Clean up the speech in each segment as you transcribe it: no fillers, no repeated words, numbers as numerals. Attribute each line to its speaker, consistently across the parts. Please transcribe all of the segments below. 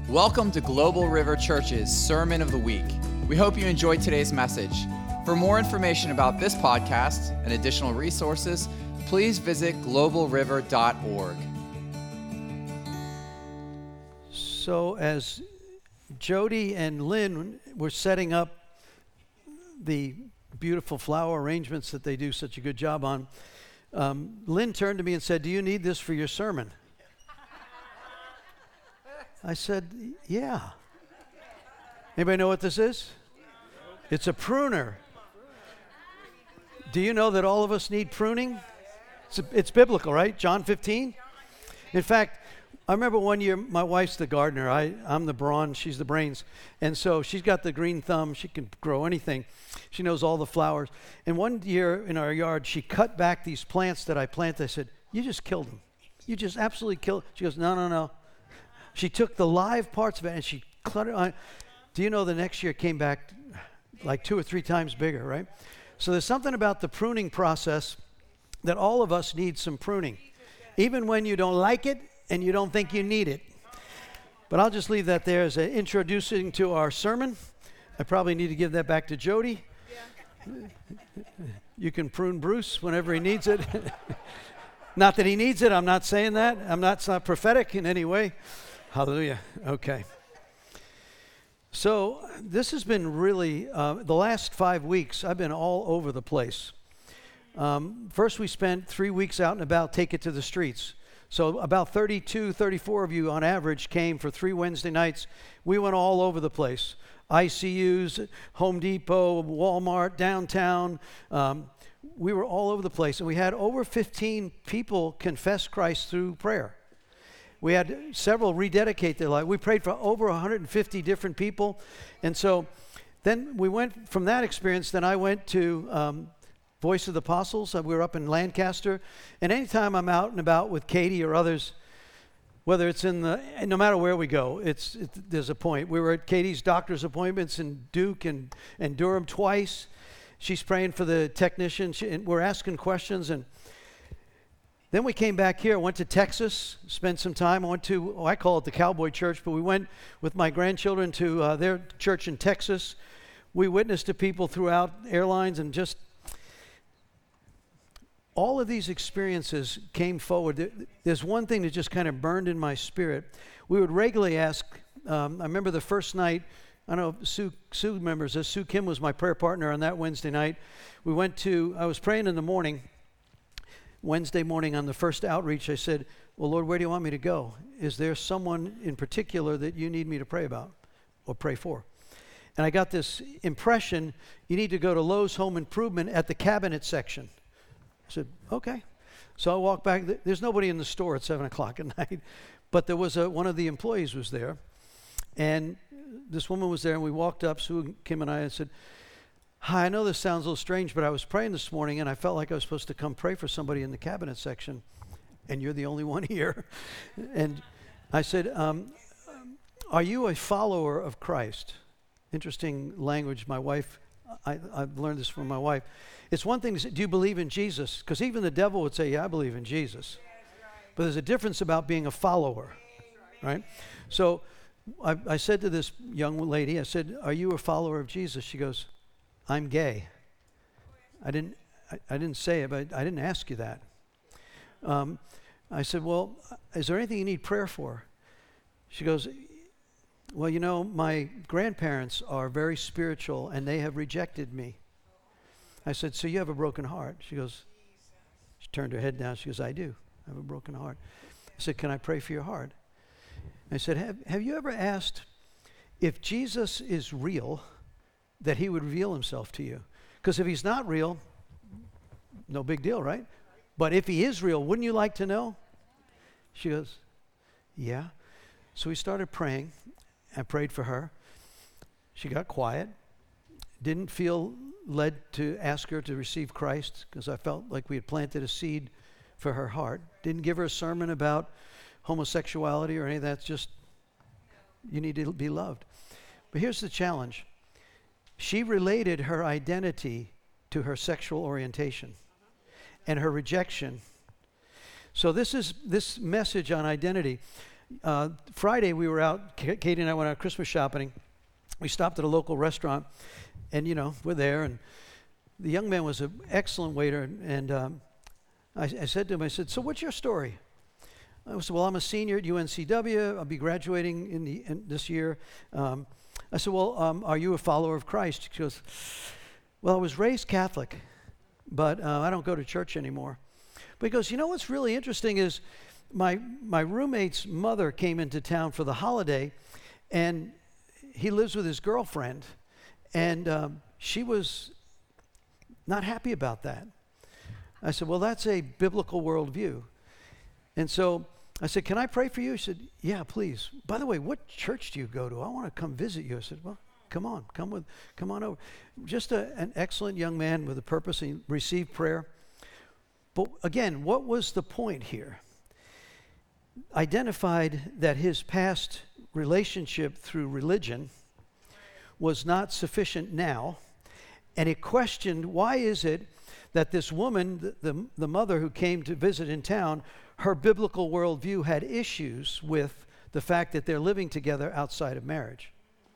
Speaker 1: Welcome to Global River Church's Sermon of the Week. We hope you enjoyed today's message. For more information about this podcast and additional resources, please visit globalriver.org.
Speaker 2: So as Jody and Lynn were setting up the beautiful flower arrangements that they do such a good job on, Lynn turned to me and said, "Do you need this for your sermon?" I said, "Yeah." Anybody know what this is? It's a pruner. Do you know that all of us need pruning? It's biblical, right? John 15. In fact, I remember one year, my wife's the gardener. I'm the brawn, she's the brains. And so she's got the green thumb. She can grow anything. She knows all the flowers. And one year in our yard, she cut back these plants that I planted. I said, "You just killed them. You just absolutely killed." She goes, No. She took the live parts of it and she cluttered on. Do you know the next year it came back like 2 or 3 times bigger, right? So there's something about the pruning process that all of us need some pruning, even when you don't like it and you don't think you need it. But I'll just leave that there as an introducing to our sermon. I probably need to give that back to Jody. You can prune Bruce whenever he needs it. Not that he needs it. I'm not saying that. It's not prophetic in any way. Hallelujah. Okay. So this has been really, the last 5 weeks, I've been all over the place. First, we spent 3 weeks out and about, take it to the streets. So about 32, 34 of you on average came for 3 Wednesday nights. We went all over the place. ICUs, Home Depot, Walmart, downtown. We were all over the place. And we had over 15 people confess Christ through prayer. We had several rededicate their life. We prayed for over 150 different people. And so then we went from that experience, then I went to Voice of the Apostles. We were up in Lancaster. And anytime I'm out and about with Katie or others, whether it's no matter where we go, there's a point. We were at Katie's doctor's appointments in Duke and Durham twice. She's praying for the technician. And we're asking questions. And then we came back here, went to Texas, spent some time. I went to, I call it the Cowboy Church, but we went with my grandchildren to their church in Texas. We witnessed to people throughout airlines, and just all of these experiences came forward. There's one thing that just kind of burned in my spirit. We would regularly ask, I remember the first night, I don't know if Sue remembers this. Sue Kim was my prayer partner on that Wednesday night. I was praying in the morning. Wednesday morning on the first outreach, I said, "Well, Lord, where do you want me to go? Is there someone in particular that you need me to pray about or pray for?" And I got this impression, you need to go to Lowe's Home Improvement at the cabinet section. I said, "Okay." So I walked back. There's nobody in the store at 7 o'clock at night, but there was one of the employees was there. And this woman was there, and we walked up, Sue, Kim, and I said, "Hi, I know this sounds a little strange, but I was praying this morning, and I felt like I was supposed to come pray for somebody in the cabinet section, and you're the only one here." And I said, "Are you a follower of Christ?" Interesting language. My wife, I've learned this from my wife. It's one thing to say, "Do you believe in Jesus?" Because even the devil would say, "Yeah, I believe in Jesus." But there's a difference about being a follower, right? So I said to this young lady, I said, "Are you a follower of Jesus?" She goes, "I'm gay." I didn't say it, but I didn't ask you that. I said, "Well, is there anything you need prayer for?" She goes, "Well, you know, my grandparents are very spiritual and they have rejected me." I said, "So you have a broken heart?" She turned her head down. She goes, "I do. I have a broken heart." I said, "Can I pray for your heart?" I said, have you ever asked if Jesus is real, that he would reveal himself to you? Because if he's not real, no big deal, right? But if he is real, wouldn't you like to know? She goes, "Yeah." So we started praying. I prayed for her. She got quiet. Didn't feel led to ask her to receive Christ because I felt like we had planted a seed for her heart. Didn't give her a sermon about homosexuality or any of that. Just, you need to be loved. But here's the challenge. She related her identity to her sexual orientation and her rejection. So this message on identity. Friday we were out, Katie and I went out Christmas shopping. We stopped at a local restaurant, and we're there, and the young man was an excellent waiter, and I said to him, I said, so what's your story? I said, well, I'm a senior at UNCW. I'll be graduating in this year. I said, well, are you a follower of Christ? She goes, well, I was raised Catholic, but I don't go to church anymore. But he goes, what's really interesting is my roommate's mother came into town for the holiday, and he lives with his girlfriend, and she was not happy about that. I said, well, that's a biblical worldview. And so I said, can I pray for you? He said, yeah, please. By the way, what church do you go to? I want to come visit you. I said, well, come on over. Just an excellent young man with a purpose. He received prayer. But again, what was the point here? Identified that his past relationship through religion was not sufficient now, and it questioned, why is it that this woman, the mother who came to visit in town, her biblical worldview had issues with the fact that they're living together outside of marriage.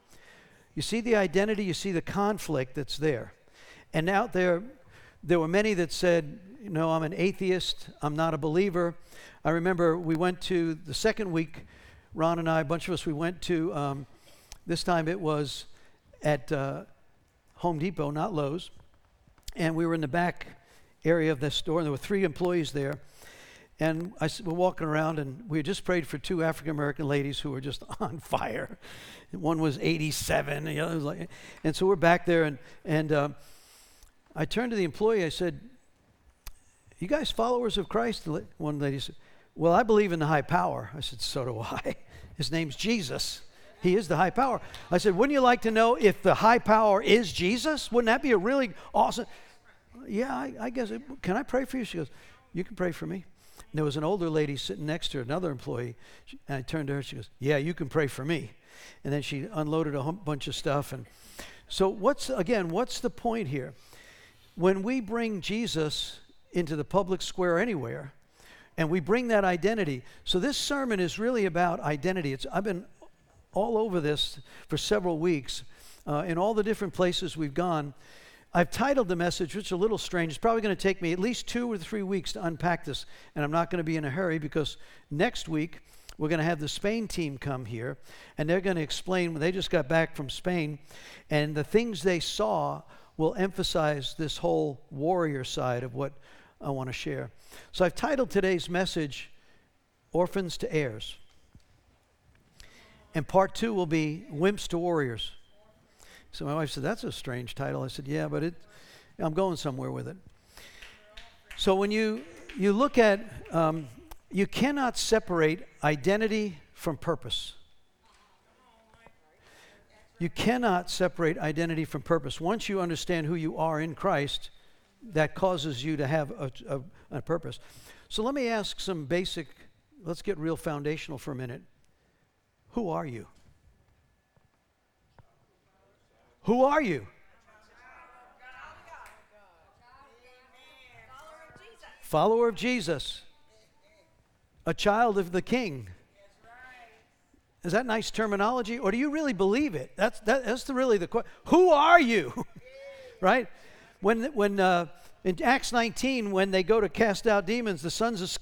Speaker 2: You see the identity, you see the conflict that's there. And out there were many that said, I'm an atheist, I'm not a believer. I remember we went to the second week, Ron and I, a bunch of us, we went to, this time it was at Home Depot, not Lowe's. And we were in the back area of the store, and there were 3 employees there. And we're walking around, and we had just prayed for 2 African-American ladies who were just on fire. One was 87, and the other was like... And so we're back there, and I turned to the employee, I said, you guys followers of Christ? One lady said, well, I believe in the high power. I said, so do I. His name's Jesus. He is the high power. I said, wouldn't you like to know if the high power is Jesus? Wouldn't that be a really awesome... Yeah, I guess. Can I pray for you? She goes, you can pray for me. And there was an older lady sitting next to her, another employee. And I turned to her, she goes, yeah, you can pray for me. And then she unloaded a bunch of stuff. And so what's the point here? When we bring Jesus into the public square anywhere, and we bring that identity. So this sermon is really about identity. I've been all over this for several weeks. In all the different places we've gone, I've titled the message, which is a little strange. It's probably going to take me at least 2 or 3 weeks to unpack this, and I'm not going to be in a hurry because next week we're going to have the Spain team come here, and they're going to explain, they just got back from Spain, and the things they saw will emphasize this whole warrior side of what I want to share. So I've titled today's message, Orphans to Heirs. And part 2 will be Wimps to Warriors. So my wife said, that's a strange title. I said, yeah, but I'm going somewhere with it. So when you look at, you cannot separate identity from purpose. You cannot separate identity from purpose. Once you understand who you are in Christ, that causes you to have a purpose. So let me ask some basic, let's get real foundational for a minute. Who are you? Who are you? Follower of Jesus. A child of the King. Is that nice terminology? Or do you really believe it? That's really the question. Who are you? Right? When in Acts 19, when they go to cast out demons, the sons of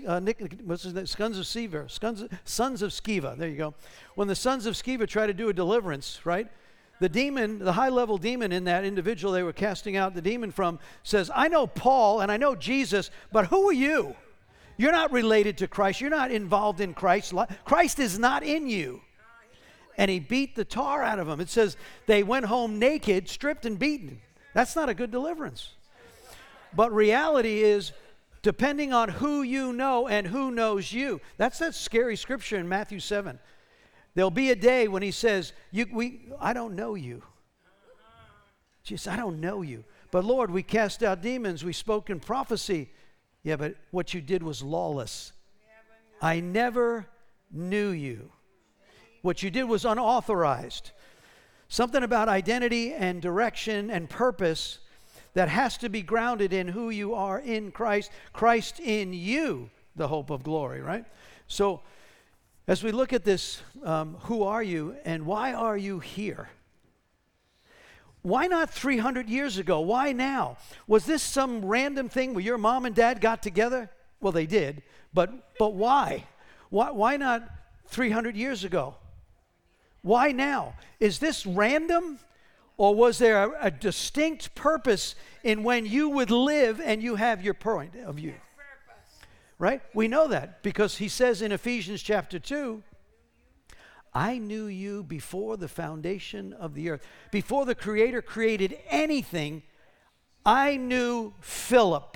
Speaker 2: Sceva, there you go. When the sons of Sceva try to do a deliverance, right? The demon, the high-level demon in that individual they were casting out the demon from says, I know Paul and I know Jesus, but who are you? You're not related to Christ. You're not involved in Christ. Christ is not in you. And he beat the tar out of them. It says they went home naked, stripped and beaten. That's not a good deliverance. But reality is, depending on who you know and who knows you. That's that scary scripture in Matthew 7. There'll be a day when he says, I don't know you. Jesus, I don't know you. But Lord, we cast out demons. We spoke in prophecy. Yeah, but what you did was lawless. I never knew you. What you did was unauthorized. Something about identity and direction and purpose that has to be grounded in who you are in Christ. Christ in you, the hope of glory, right? So As we look at this, who are you and why are you here? Why not 300 years ago? Why now? Was this some random thing where your mom and dad got together? Well, they did, but why? Why not 300 years ago? Why now? Is this random, or was there a distinct purpose in when you would live and you have your point of view? Right? We know that because he says in Ephesians chapter 2, I knew you before the foundation of the earth. Before the Creator created anything, I knew Philip.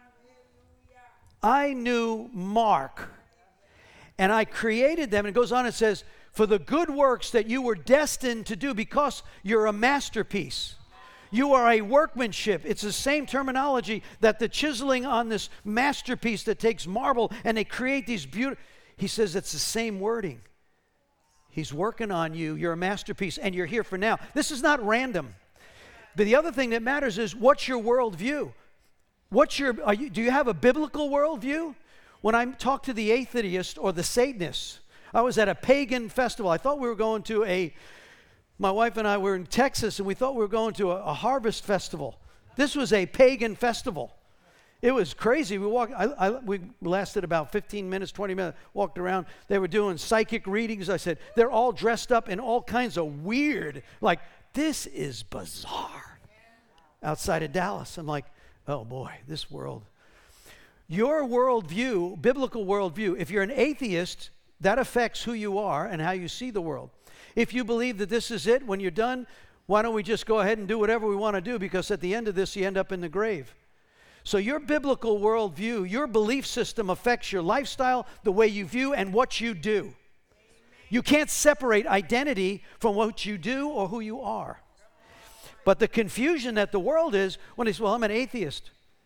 Speaker 2: I knew Mark. And I created them. And it goes on and says, for the good works that you were destined to do, because you're a masterpiece. You are a workmanship. It's the same terminology that the chiseling on this masterpiece that takes marble and they create these beautiful. He says it's the same wording. He's working on you. You're a masterpiece, and you're here for now. This is not random. But the other thing that matters is, what's your worldview? Do you have a biblical worldview? When I talk to the atheist or the Satanist, I was at a pagan festival. I thought we were going to my wife and I were in Texas, and we thought we were going to a harvest festival. This was a pagan festival. It was crazy. We lasted about 15 minutes, 20 minutes, walked around. They were doing psychic readings. I said, they're all dressed up in all kinds of weird, like, this is bizarre. Outside of Dallas. I'm like, oh boy, this world. Your worldview, biblical worldview, if you're an atheist, that affects who you are and how you see the world. If you believe that this is it, when you're done, why don't we just go ahead and do whatever we want to do, because at the end of this, you end up in the grave. So your biblical worldview, your belief system affects your lifestyle, the way you view, and what you do. You can't separate identity from what you do or who you are. But the confusion that the world is when they say, well, I'm an atheist.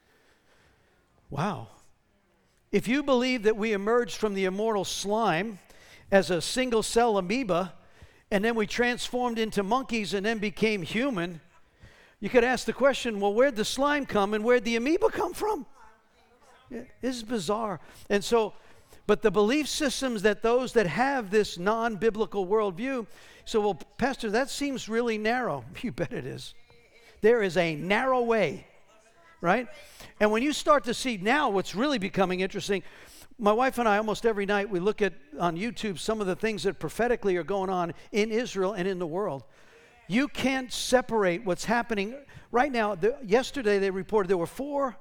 Speaker 2: Wow. If you believe that we emerged from the immortal slime as a single-cell amoeba, and then we transformed into monkeys and then became human, you could ask the question, well, where'd the slime come and where'd the amoeba come from? This is bizarre. And so, but the belief systems that those that have this non-biblical worldview, so, well, Pastor, that seems really narrow. You bet it is. There is a narrow way, right? And when you start to see now what's really becoming interesting, my wife and I, almost every night, we look at on YouTube some of the things that prophetically are going on in Israel and in the world. You can't separate what's happening right now. Yesterday they reported there were 4,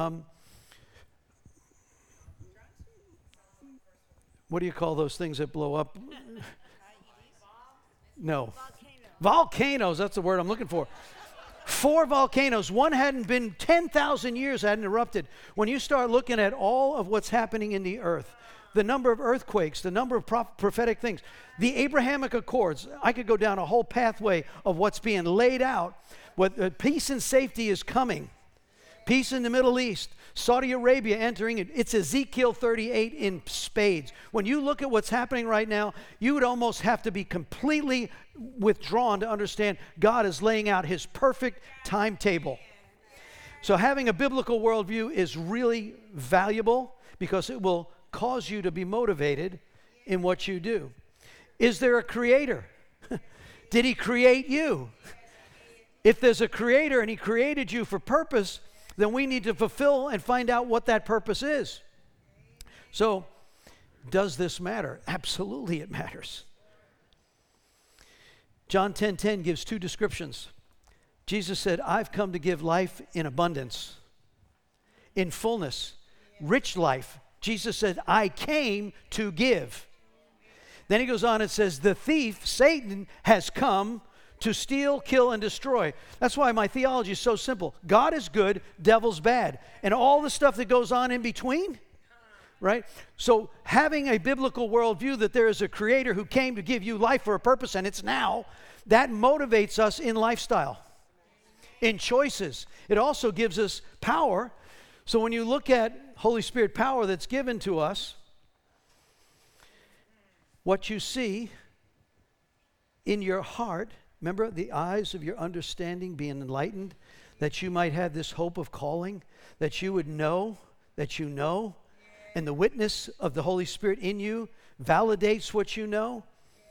Speaker 2: what do you call those things that blow up? No. Volcanoes, that's the word I'm looking for. 4 volcanoes. One hadn't been 10,000 years, hadn't erupted. When you start looking at all of what's happening in the earth, the number of earthquakes, the number of prophetic things, the Abrahamic Accords, I could go down a whole pathway of what's being laid out. What peace and safety is coming. Peace in the Middle East. Saudi Arabia entering it. It's Ezekiel 38 in spades. When you look at what's happening right now, you would almost have to be completely withdrawn to understand God is laying out his perfect timetable. So having a biblical worldview is really valuable because it will cause you to be motivated in what you do. Is there a creator? Did he create you? If there's a creator and he created you for purpose, then we need to fulfill and find out what that purpose is. So, does this matter? Absolutely it matters. John 10:10 gives 2 descriptions. Jesus said, I've come to give life in abundance, in fullness, rich life. Jesus said, I came to give. Then he goes on and says, the thief, Satan, has come to steal, kill, and destroy. That's why my theology is so simple. God is good, devil's bad. And all the stuff that goes on in between, right? So having a biblical worldview that there is a creator who came to give you life for a purpose, and it's now, that motivates us in lifestyle, in choices. It also gives us power. So when you look at Holy Spirit power that's given to us, what you see in your heart, remember the eyes of your understanding being enlightened, that you might have this hope of calling, that you would know that you know, and the witness of the Holy Spirit in you validates what you know?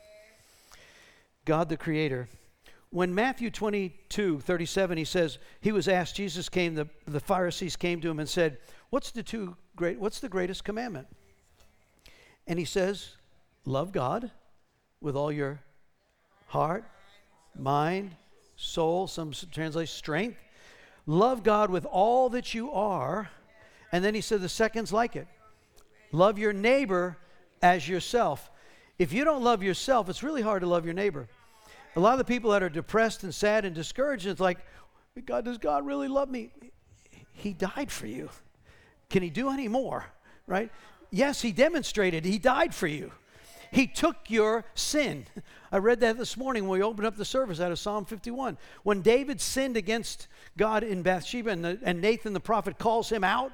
Speaker 2: God the Creator. When Matthew 22:37, he says, he was asked, Jesus came, the Pharisees came to him and said, what's the greatest commandment? And he says, love God with all your heart, mind, soul, some translate strength. Love God with all that you are. And then he said the second's like it. Love your neighbor as yourself. If you don't love yourself, it's really hard to love your neighbor. A lot of the people that are depressed and sad and discouraged, it's like, does God really love me? He died for you. Can he do any more, right? Yes, he demonstrated. He died for you. He took your sin. I read that this morning when we opened up the service out of Psalm 51. When David sinned against God in Bathsheba and Nathan the prophet calls him out,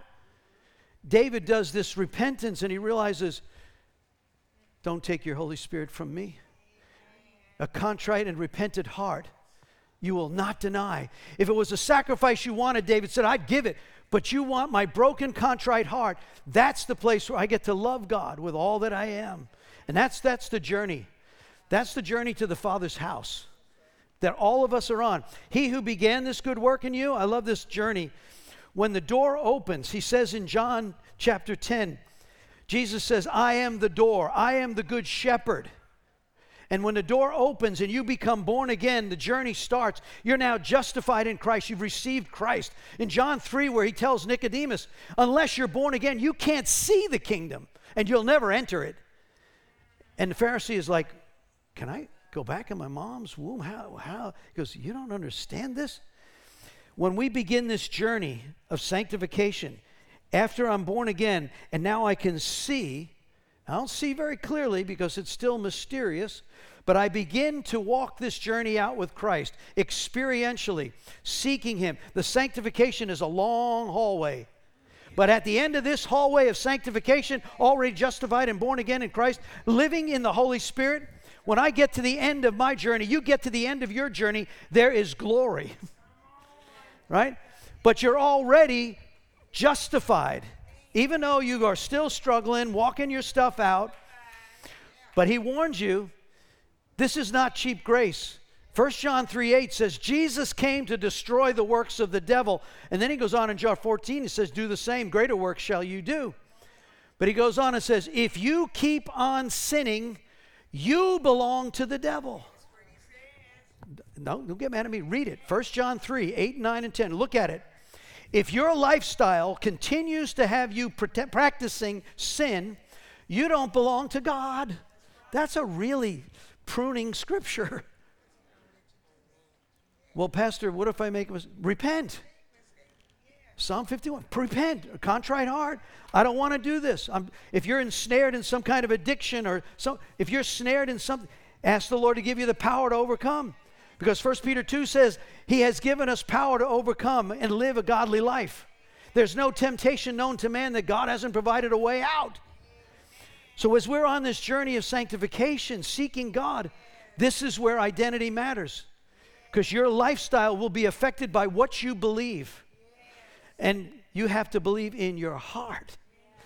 Speaker 2: David does this repentance and he realizes, don't take your Holy Spirit from me. A contrite and repentant heart you will not deny. If it was a sacrifice you wanted, David said, I'd give it. But you want my broken, contrite heart. That's the place where I get to love God with all that I am. And that's the journey. That's the journey to the Father's house that all of us are on. He who began this good work in you, I love this journey. When the door opens, he says in John chapter 10, Jesus says, I am the door. I am the good shepherd. And when the door opens and you become born again, the journey starts. You're now justified in Christ. You've received Christ. In John 3, where he tells Nicodemus, unless you're born again, you can't see the kingdom and you'll never enter it. And the Pharisee is like, can I go back in my mom's womb? How? He goes, you don't understand this? When we begin this journey of sanctification, after I'm born again, and now I can see, I don't see very clearly because it's still mysterious, but I begin to walk this journey out with Christ, experientially, seeking him. The sanctification is a long hallway. But at the end of this hallway of sanctification, already justified and born again in Christ, living in the Holy Spirit, when I get to the end of my journey, you get to the end of your journey, there is glory. Right? But you're already justified. Even though you are still struggling, walking your stuff out. But he warns you, this is not cheap grace. 1 John 3:8 says, Jesus came to destroy the works of the devil. And then he goes on in John 14, he says, do the same, greater works shall you do. But he goes on and says, if you keep on sinning, you belong to the devil. No, don't get mad at me. Read it. 1 John 3:8, 9, and 10. Look at it. If your lifestyle continues to have you practicing sin, you don't belong to God. That's a really pruning scripture. Well, Pastor, what if I make a mistake? Repent. Psalm 51, repent, a contrite heart. I don't want to do this. If you're ensnared in some kind of addiction if you're snared in something, ask the Lord to give you the power to overcome. Because 1 Peter 2 says, he has given us power to overcome and live a godly life. There's no temptation known to man that God hasn't provided a way out. So as we're on this journey of sanctification, seeking God, this is where identity matters. Because your lifestyle will be affected by what you believe. And you have to believe in your heart.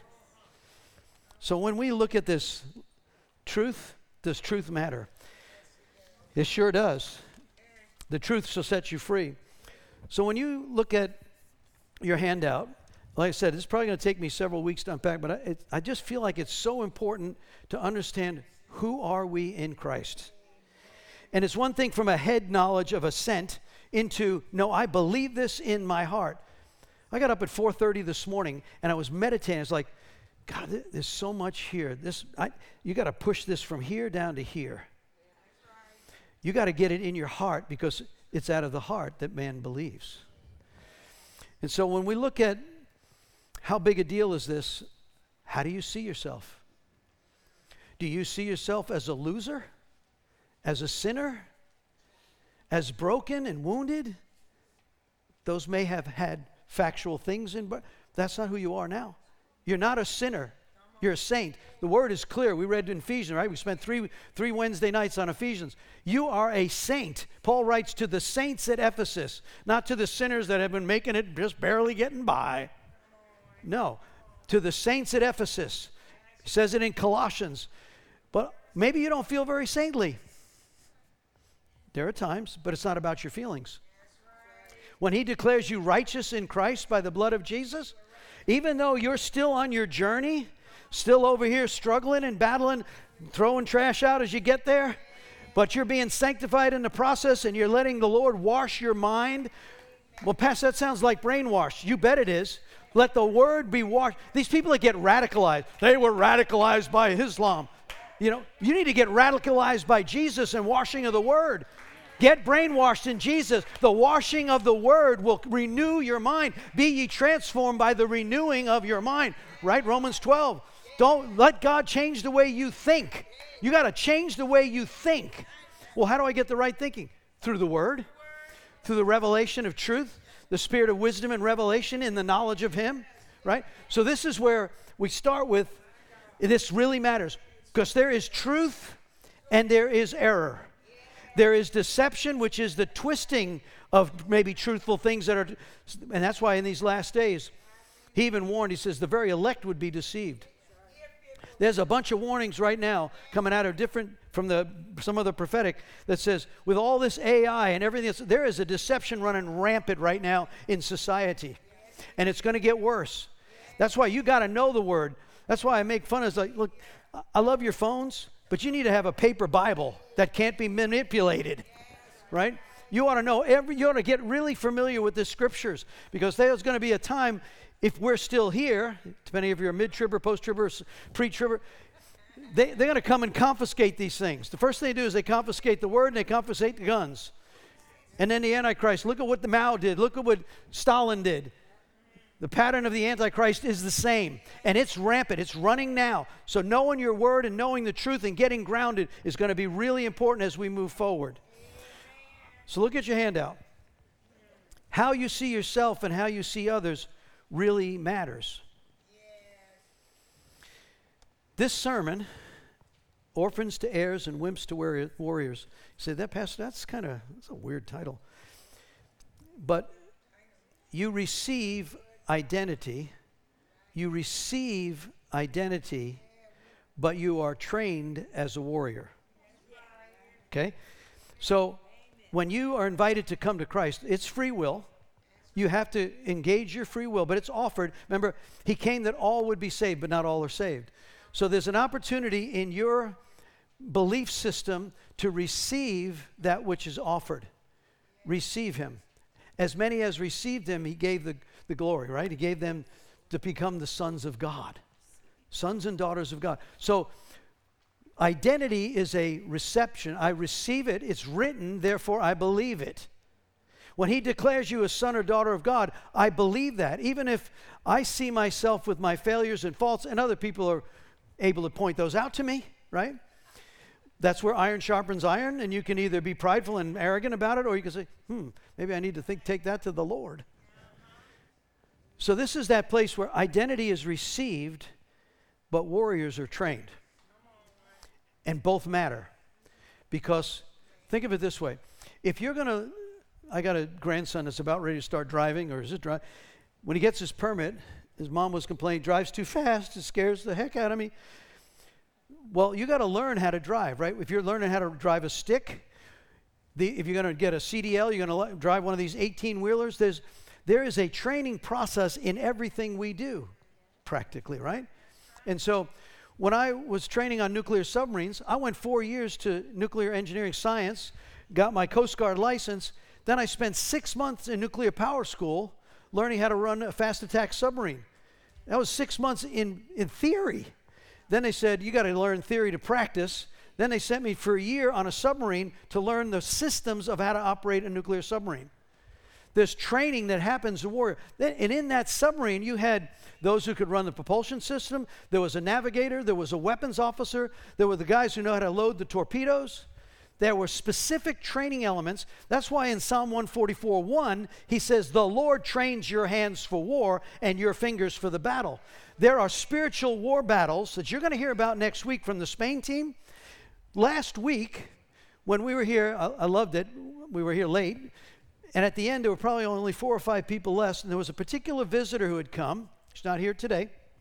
Speaker 2: So when we look at this truth, does truth matter? It sure does. The truth shall set you free. So when you look at your handout, like I said, it's probably going to take me several weeks to unpack, but I just feel like it's so important to understand who are we in Christ. And it's one thing from a head knowledge of assent into, no, I believe this in my heart. I got up at 4:30 this morning and I was meditating. It's like, God, there's so much here. You got to push this from here down to here. You got to get it in your heart because it's out of the heart that man believes. And so when we look at how big a deal is this, how do you see yourself? Do you see yourself as a loser? As a sinner? As broken and wounded? Those may have had factual things in, but that's not who you are now. You're not a sinner. You're a saint. The word is clear. We read in Ephesians, right? We spent three Wednesday nights on Ephesians. You are a saint. Paul writes to the saints at Ephesus, not to the sinners that have been making it just barely getting by. No. to the saints at Ephesus. He says it in Colossians. But maybe you don't feel very saintly. There are times, but it's not about your feelings. When he declares you righteous in Christ by the blood of Jesus, even though you're still on your journey, still over here struggling and battling, throwing trash out as you get there, but you're being sanctified in the process and you're letting the Lord wash your mind. Well, Pastor, that sounds like brainwashed. You bet it is. Let the word be washed. These people that get radicalized, they were radicalized by Islam. You know, you need to get radicalized by Jesus and washing of the word. Get brainwashed in Jesus. The washing of the word will renew your mind. Be ye transformed by the renewing of your mind. Right? Romans 12. Don't let God change the way you think. You got to change the way you think. Well, how do I get the right thinking? Through the word, through the revelation of truth, the spirit of wisdom and revelation in the knowledge of him. Right? So this is where we start with, this really matters. Because there is truth and there is error. There is deception, which is the twisting of maybe truthful things that are, and that's why in these last days, he even warned, he says, the very elect would be deceived. There's a bunch of warnings right now coming out of some of the prophetic that says, with all this AI and everything else, there is a deception running rampant right now in society. And it's going to get worse. That's why you got to know the word. That's why I make fun of it. Like, look, I love your phones, but you need to have a paper Bible that can't be manipulated, right? You ought to know you ought to get really familiar with the scriptures, because there's going to be a time, if we're still here, depending if you're mid-tribber, post-tribber, pre-tribber, they're going to come and confiscate these things. The first thing they do is they confiscate the word and they confiscate the guns. And then the Antichrist, look at what the Mao did. Look at what Stalin did. The pattern of the Antichrist is the same, and it's rampant. It's running now. So knowing your word and knowing the truth and getting grounded is going to be really important as we move forward. So look at your handout. How you see yourself and how you see others really matters. This sermon, Orphans to Heirs and Wimps to Warriors. You say, that, Pastor, that's a weird title. But you receive identity, but you are trained as a warrior. Okay? So when you are invited to come to Christ, it's free will. You have to engage your free will, but it's offered. Remember, he came that all would be saved, but not all are saved. So there's an opportunity in your belief system to receive that which is offered. Receive him. As many as received him, he gave the glory, right? He gave them to become the sons of God. Sons and daughters of God. So identity is a reception. I receive it. It's written, therefore I believe it. When he declares you a son or daughter of God, I believe that. Even if I see myself with my failures and faults, and other people are able to point those out to me, right? That's where iron sharpens iron, and you can either be prideful and arrogant about it, or you can say, maybe I need to take that to the Lord. So this is that place where identity is received, but warriors are trained. And both matter. Because, think of it this way. If you're going to, I got a grandson that's about ready to start driving, or is it drive? When he gets his permit, his mom was complaining, drives too fast, it scares the heck out of me. Well, you got to learn how to drive, right? If you're learning how to drive a stick, if you're going to get a CDL, you're going to drive one of these 18-wheelers, there is a training process in everything we do, practically, right? And so when I was training on nuclear submarines, I went 4 years to nuclear engineering science, got my Coast Guard license. Then I spent 6 months in nuclear power school learning how to run a fast attack submarine. That was 6 months in theory. Then they said, you got to learn theory to practice. Then they sent me for a year on a submarine to learn the systems of how to operate a nuclear submarine. There's training that happens in war. And in that submarine, you had those who could run the propulsion system. There was a navigator. There was a weapons officer. There were the guys who know how to load the torpedoes. There were specific training elements. That's why in Psalm 144:1, he says, the Lord trains your hands for war and your fingers for the battle. There are spiritual war battles that you're going to hear about next week from the Spain team. Last week, when we were here, I loved it. We were here late. And at the end, there were probably only 4 or 5 people less. And there was a particular visitor who had come. She's not here today.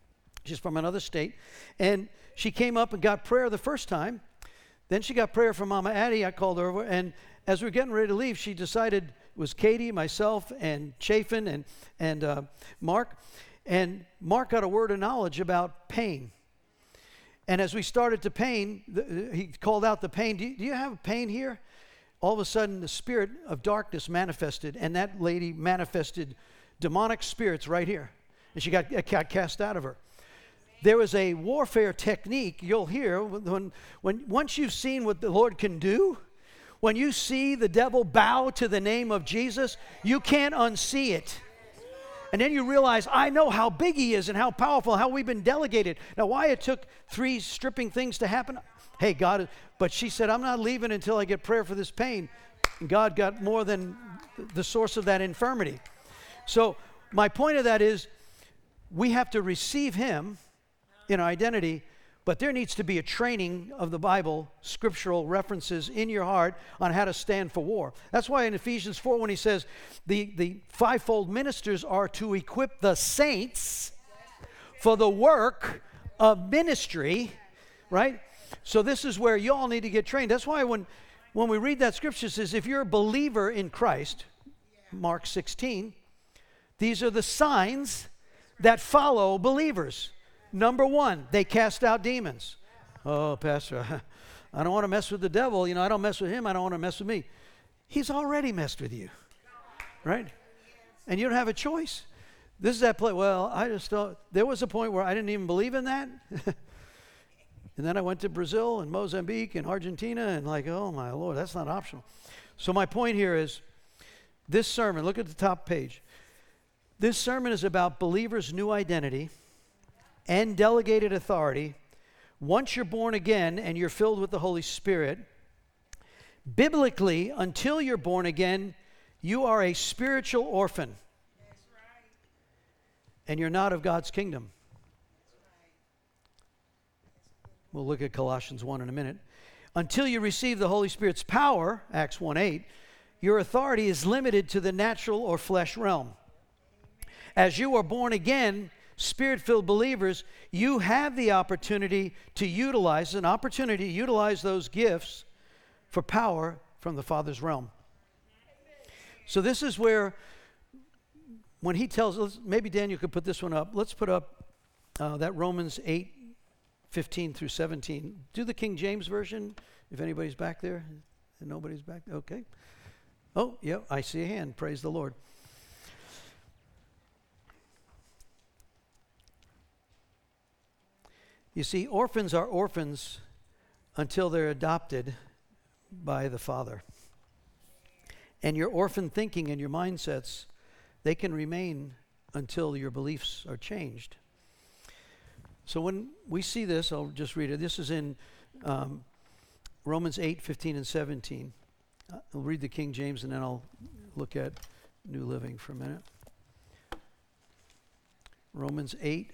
Speaker 2: She's from another state. And she came up and got prayer the first time. Then she got prayer from Mama Addie. I called her over. And as we were getting ready to leave, she decided it was Katie, myself, and Chafin, and Mark. And Mark got a word of knowledge about pain. And as we started to pain, he called out the pain. Do you have pain here? All of a sudden, the spirit of darkness manifested. And that lady manifested demonic spirits right here. And she got cast out of her. There is a warfare technique you'll hear when once you've seen what the Lord can do, when you see the devil bow to the name of Jesus, you can't unsee it. And then you realize, I know how big he is and how powerful, how we've been delegated. Now, why it took 3 stripping things to happen? Hey, God, but she said, I'm not leaving until I get prayer for this pain. And God got more than the source of that infirmity. So my point of that is, we have to receive him in our identity, but there needs to be a training of the Bible, scriptural references in your heart on how to stand for war. That's why in Ephesians 4, when he says the fivefold ministers are to equip the saints for the work of ministry, right? So this is where you all need to get trained. That's why when we read that scripture, it says, if you're a believer in Christ, Mark 16, these are the signs that follow believers. Number 1, they cast out demons. Oh, Pastor, I don't want to mess with the devil. I don't mess with him. I don't want to mess with me. He's already messed with you, right? And you don't have a choice. This is that place. Well, I just thought, there was a point where I didn't even believe in that. And then I went to Brazil and Mozambique and Argentina and oh my Lord, that's not optional. So my point here is, this sermon, look at the top page. This sermon is about believers' new identity and delegated authority. Once you're born again and you're filled with the Holy Spirit, biblically, until you're born again, you are a spiritual orphan. That's right. And you're not of God's kingdom. We'll look at Colossians 1 in a minute. Until you receive the Holy Spirit's power, Acts 1:8, your authority is limited to the natural or flesh realm. As you are born again, Spirit-filled believers, you have the opportunity to utilize those gifts for power from the Father's realm. So this is where, when he tells us, maybe Daniel could put this one up. Let's put up that Romans 8:15 through 17. Do the King James Version, if anybody's back there. And nobody's back? Okay. Oh, yeah, I see a hand. Praise the Lord. You see, orphans are orphans until they're adopted by the Father. And your orphan thinking and your mindsets, they can remain until your beliefs are changed. So when we see this, I'll just read it. This is in Romans 8:15 and 17. I'll read the King James and then I'll look at New Living for a minute. Romans 8.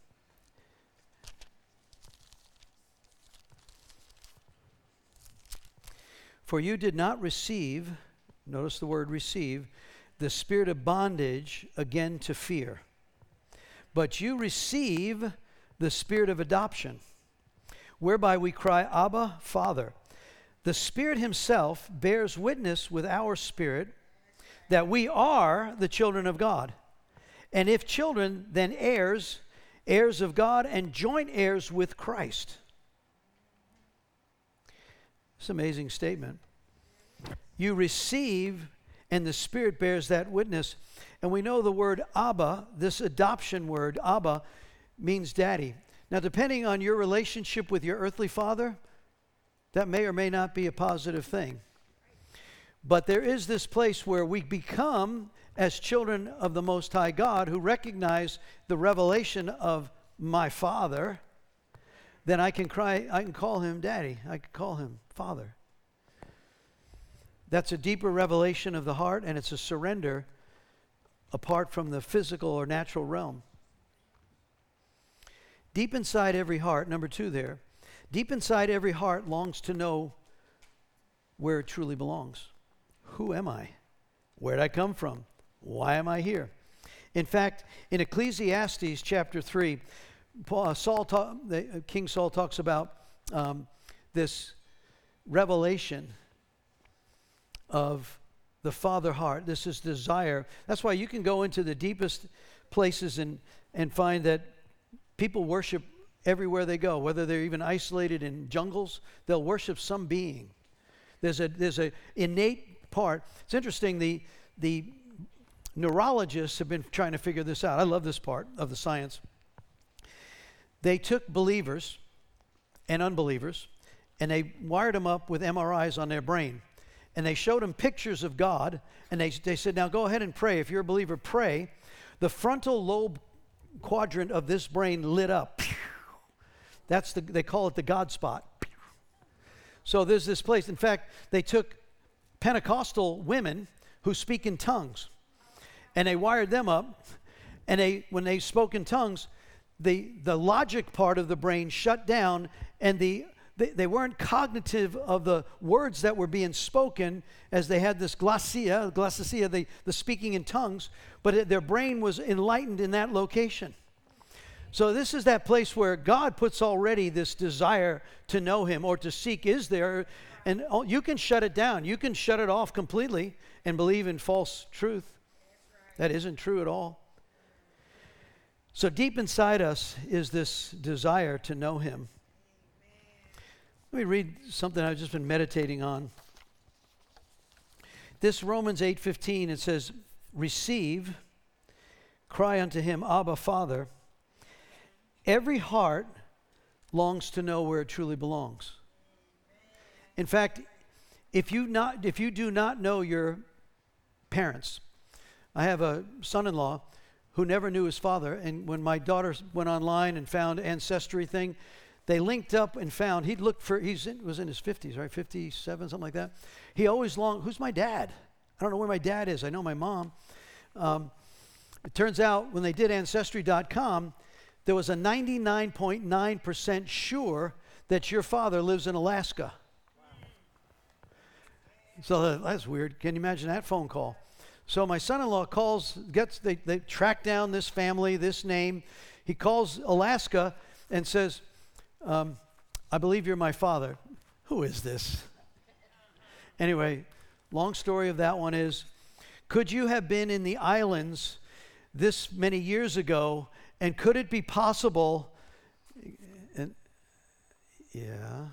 Speaker 2: For you did not receive, notice the word receive, the spirit of bondage again to fear, but you receive the spirit of adoption, whereby we cry, Abba, Father. The Spirit himself bears witness with our spirit that we are the children of God. And if children, then heirs, heirs of God, and joint heirs with Christ. It's an amazing statement. You receive, and the Spirit bears that witness. And we know the word Abba, this adoption word, Abba, means daddy. Now, depending on your relationship with your earthly father, that may or may not be a positive thing. But there is this place where we become, as children of the Most High God, who recognize the revelation of my Father, then I can call him Daddy. I can call him Father. That's a deeper revelation of the heart, and it's a surrender apart from the physical or natural realm. Deep inside every heart, number 2 there, deep inside every heart longs to know where it truly belongs. Who am I? Where did I come from? Why am I here? In fact, in Ecclesiastes chapter 3, King Saul talks about this revelation of the Father heart. This is desire. That's why you can go into the deepest places and find that people worship everywhere they go, whether they're even isolated in jungles, they'll worship some being. There's a innate part. It's interesting, the neurologists have been trying to figure this out. I love this part of the science. They took believers and unbelievers, and they wired them up with MRIs on their brain. And they showed them pictures of God, and they said, now go ahead and pray. If you're a believer, pray. The frontal lobe quadrant of this brain lit up. They call it the God spot. So there's this place. In fact, they took Pentecostal women who speak in tongues, and they wired them up, and when they spoke in tongues, the logic part of the brain shut down, and they weren't cognitive of the words that were being spoken as they had this glossia, the speaking in tongues, but their brain was enlightened in that location. So this is that place where God puts already this desire to know him or to seek is there, and you can shut it down. You can shut it off completely and believe in false truth. That isn't true at all. So deep inside us is this desire to know him. Let me read something I've just been meditating on. This Romans 8:15, it says, receive, cry unto him, Abba, Father. Every heart longs to know where it truly belongs. In fact, if you do not know your parents, I have a son-in-law who never knew his father, and when my daughter went online and found Ancestry thing, they linked up and found, was in his 50s, right, 57, something like that. He always longed, who's my dad? I don't know where my dad is. I know my mom. It turns out when they did Ancestry.com, there was a 99.9% sure that your father lives in Alaska. So that's weird. Can you imagine that phone call? So my son-in-law calls, they track down this family, this name. He calls Alaska and says, I believe you're my father. Who is this? Anyway, long story of that one is, could you have been in the islands this many years ago, and could it be possible? And yeah.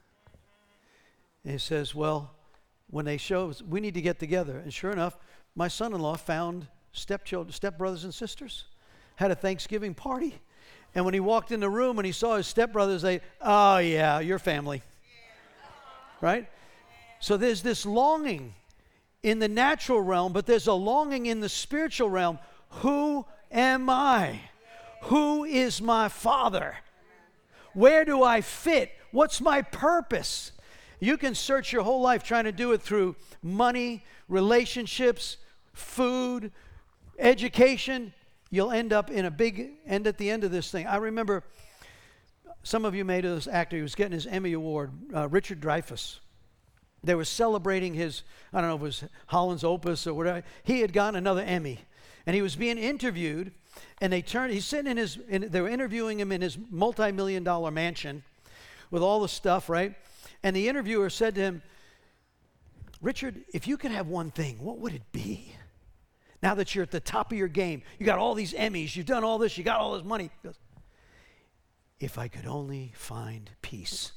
Speaker 2: And he says, well, when they show, we need to get together. And sure enough, my son-in-law found stepbrothers and sisters, had a Thanksgiving party. And when he walked in the room and he saw his stepbrothers, oh yeah, your family. Right? So there's this longing in the natural realm, but there's a longing in the spiritual realm. Who am I? Who is my father? Where do I fit? What's my purpose? You can search your whole life trying to do it through money, relationships, food, education. You'll end up in a big end at the end of this thing. I remember some of you may know this actor. He was getting his Emmy Award, Richard Dreyfuss. They were celebrating his, I don't know if it was Holland's Opus or whatever. He had gotten another Emmy. And he was being interviewed, and he's sitting they were interviewing him in his multi-million-dollar mansion with all the stuff, right? And the interviewer said to him, Richard, if you could have one thing, what would it be? Now that you're at the top of your game, you got all these Emmys, you've done all this, you got all this money. He goes, if I could only find peace.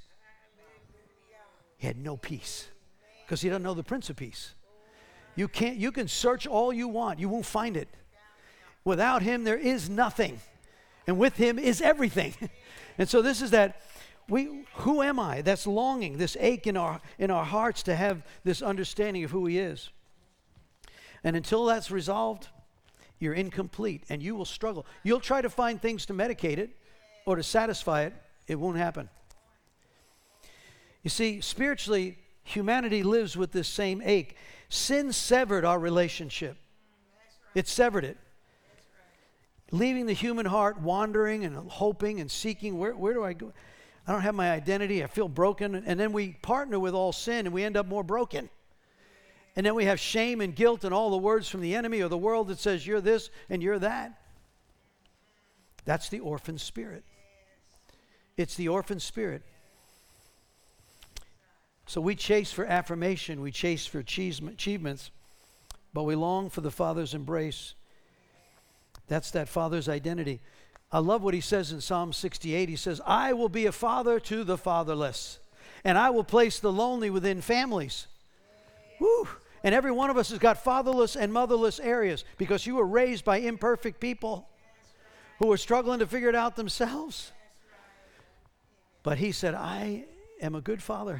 Speaker 2: He had no peace because he doesn't know the Prince of Peace. You can search all you want, you won't find it. Without him, there is nothing. And with him is everything. And so this is that, who am I? That's longing, this ache in our hearts to have this understanding of who he is. And until that's resolved, you're incomplete and you will struggle. You'll try to find things to medicate it or to satisfy it. It won't happen. You see, spiritually, humanity lives with this same ache. Sin severed our relationship. It severed it. Leaving the human heart wandering and hoping and seeking, where do I go? I don't have my identity. I feel broken. And then we partner with all sin and we end up more broken. And then we have shame and guilt and all the words from the enemy or the world that says you're this and you're that. That's the orphan spirit. It's the orphan spirit. So we chase for affirmation, we chase for achievements, but we long for the Father's embrace. That's that Father's identity. I love what he says in Psalm 68. He says, I will be a father to the fatherless, and I will place the lonely within families. Woo! And every one of us has got fatherless and motherless areas because you were raised by imperfect people who were struggling to figure it out themselves. But he said, I am a good father.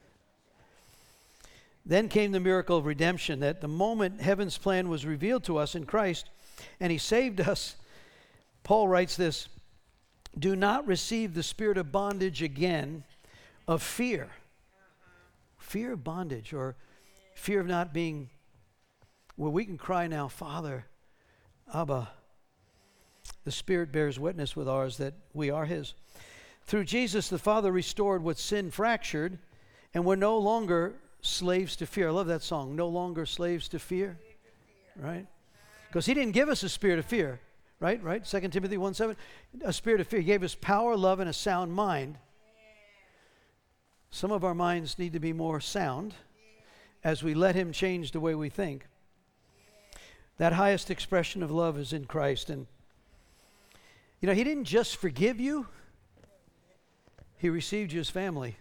Speaker 2: Then came the miracle of redemption, that the moment heaven's plan was revealed to us in Christ and he saved us, Paul writes this, do not receive the spirit of bondage again of fear. Fear of bondage, or fear of not being, where we can cry now, Father, Abba. The Spirit bears witness with ours that we are his. Through Jesus, the Father restored what sin fractured, and we're no longer slaves to fear. I love that song, no longer slaves to fear, right? Because he didn't give us a spirit of fear, right? 2 Timothy 1:7, a spirit of fear. He gave us power, love, and a sound mind. Some of our minds need to be more sound as we let him change the way we think. That highest expression of love is in Christ. And, you know, he didn't just forgive you. He received you as family.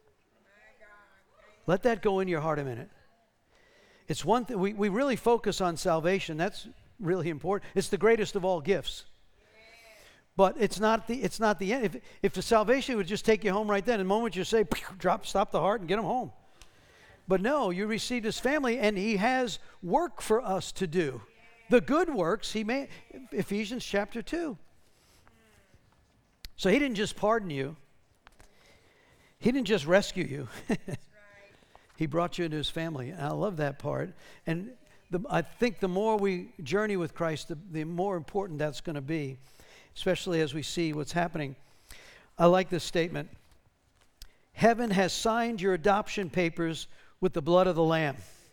Speaker 2: Let that go in your heart a minute. It's one thing, we really focus on salvation. That's really important. It's the greatest of all gifts. But it's not the end. If the salvation would just take you home right then, the moment you say, stop the heart and get them home. But no, you received his family, and he has work for us to do. The good works he made, Ephesians chapter 2. So he didn't just pardon you. He didn't just rescue you. He brought you into his family. And I love that part. And I think the more we journey with Christ, the more important that's going to be, especially as we see what's happening. I like this statement. Heaven has signed your adoption papers with the blood of the Lamb.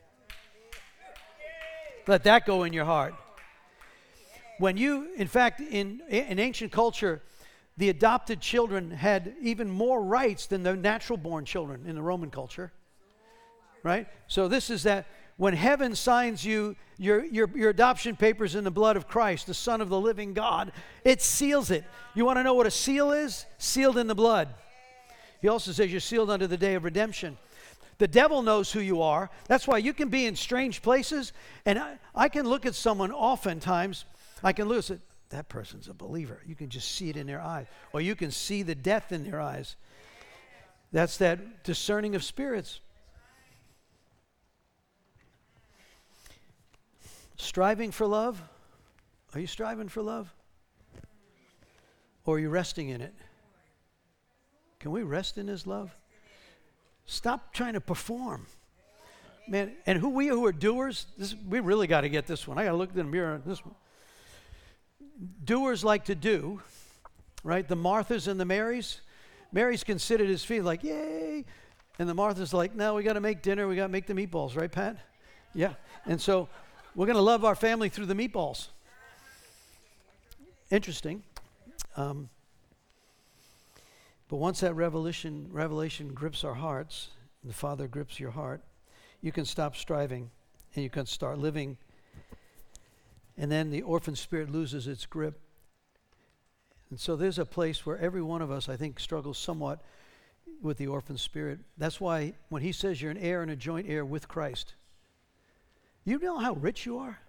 Speaker 2: Let that go in your heart. When you, in fact, in ancient culture, the adopted children had even more rights than the natural born children in the Roman culture. Right? So this is that when heaven signs you your adoption papers in the blood of Christ, the Son of the living God, it seals it. You want to know what a seal is? Sealed in the blood. He also says you're sealed unto the day of redemption. The devil knows who you are. That's why you can be in strange places, and I can look at someone oftentimes, I can look at, that person's a believer. You can just see it in their eyes. Or you can see the death in their eyes. That's that discerning of spirits. Striving for love? Are you striving for love? Or are you resting in it? Can we rest in his love? Stop trying to perform. Man, and we who are doers, we really got to get this one. I got to look in the mirror on this one. Doers like to do, right? The Marthas and the Marys. Mary's considered his feet like, yay. And the Martha's like, no, we got to make dinner. We got to make the meatballs, right, Pat? Yeah. And so we're going to love our family through the meatballs. Interesting. But once that revelation grips our hearts, and the Father grips your heart, you can stop striving and you can start living. And then the orphan spirit loses its grip. And so there's a place where every one of us, I think, struggles somewhat with the orphan spirit. That's why when he says you're an heir and a joint heir with Christ, you know how rich you are?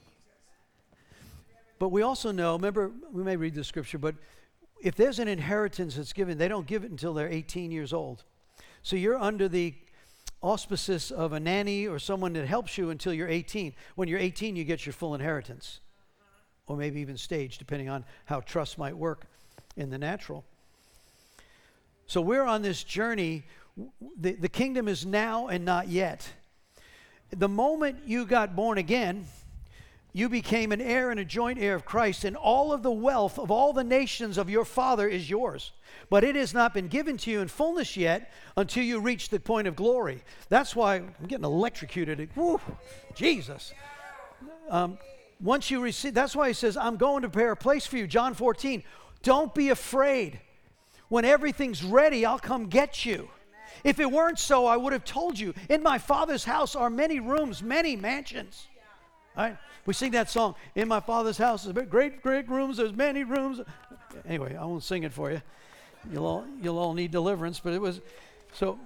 Speaker 2: But we also know, remember, we may read the scripture, but if there's an inheritance that's given, they don't give it until they're 18 years old. So you're under the auspices of a nanny or someone that helps you until you're 18. When you're 18, you get your full inheritance. Or maybe even stage, depending on how trust might work in the natural. So we're on this journey. The kingdom is now and not yet. The moment you got born again, you became an heir and a joint heir of Christ, and all of the wealth of all the nations of your Father is yours. But it has not been given to you in fullness yet until you reach the point of glory. That's why I'm getting electrocuted. Woo, Jesus. Once you receive, that's why he says, I'm going to prepare a place for you. John 14. Don't be afraid. When everything's ready, I'll come get you. If it weren't so, I would have told you. In my Father's house are many rooms, many mansions. All right? We sing that song, in my Father's house is great, great rooms, there's many rooms. Anyway, I won't sing it for you. You'll all need deliverance, but it was, so,